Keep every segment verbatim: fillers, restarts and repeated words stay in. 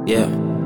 Yeah.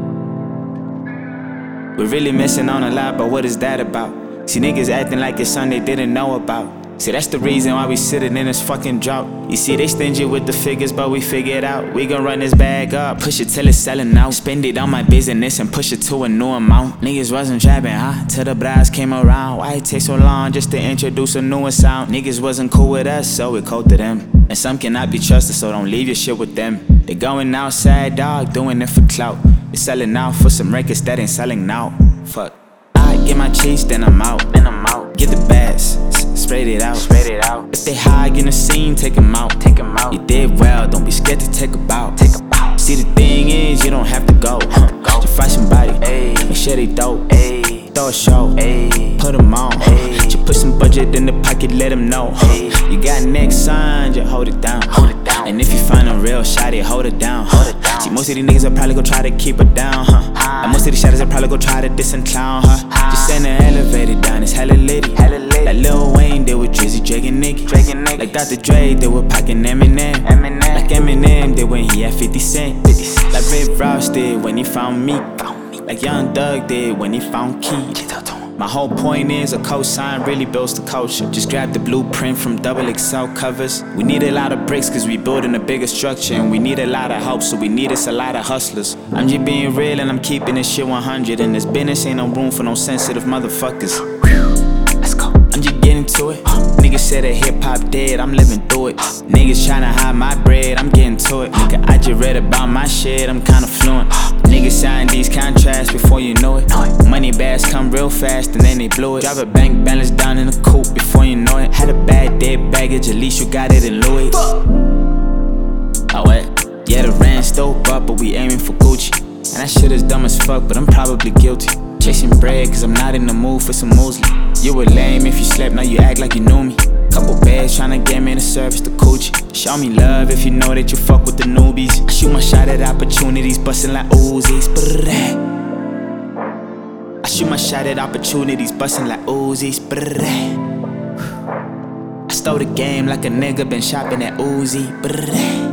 We're really missing on a lot, but what is that about? See niggas acting like it's something they didn't know about. See, that's the reason why we sitting in this fucking drought. You see, they stingy with the figures, but we figure it out. We gon' run this bag up, push it till it's selling out. Spend it on my business and push it to a new amount. Niggas wasn't trapping, huh? Till the bras came around. Why it take so long just to introduce a newer sound? Niggas wasn't cool with us, so we cold to them. And some cannot be trusted, so don't leave your shit with them. They going outside, dog, doing it for clout. They selling out for some records that ain't selling now. Fuck. I get my cheese, then I'm out. Then I'm out. Get the bags. Spread it out, spread it out. If they high in the scene, take them out, take them out. You did well, don't be scared to take a bow, take a bow. See the thing is, you don't have to go, huh? Just find somebody, ayy. Make sure they dope, ayy. Throw a show, ayy. Put them on, ayy. Just put some budget in the pocket, let them know, huh? You got next sign, just hold it down, hold it down. And if you find a real shot, hold it down, hold it down. See, most of these niggas will probably go try to keep it down, huh? And most of these shadows will probably go try to diss and clown, huh? Just send the elevator down, it's hella litty, hella litty. Like Lil Wayne did with Drizzy, Drake and Nicki. Drake and Nicki. Like Doctor Dre did with Pac and Eminem. Eminem. Like Eminem did when he had fifty cent. fifty cent. Like Rick Ross did when he found me. Like Young Thug did when he found Key. My whole point is a cosign really builds the culture. Just grab the blueprint from double X L covers. We need a lot of bricks cause we building a bigger structure. And we need a lot of help, so we need us a lot of hustlers. I'm just being real and I'm keeping this shit one hundred. In this business ain't no room for no sensitive motherfuckers. Let's go. I'm just getting to it. Niggas said that hip hop dead, I'm living through it. Niggas tryna hide my bread, I'm getting to it. Nigga, I just read about my shit, I'm kinda fluent. Niggas sign these contracts before you know it. Money bags come real fast and then they blow it. Drop a bank balance down in the coupe before you know it. Had a bad dead baggage, at least you got it in Louis. Oh what? Yeah, the rent dope up, but we aiming for Gucci. And that shit is dumb as fuck, but I'm probably guilty. Chasing bread cause I'm not in the mood for some muesli. You were lame if you slept, now you act like you knew me. Couple bags tryna get me to service the coochie. Show me love if you know that you fuck with the newbies. I shoot my shot at opportunities, bustin' like Uzis. I shoot my shot at opportunities, bustin' like Uzis. I stole the game like a nigga been shopping at Uzi.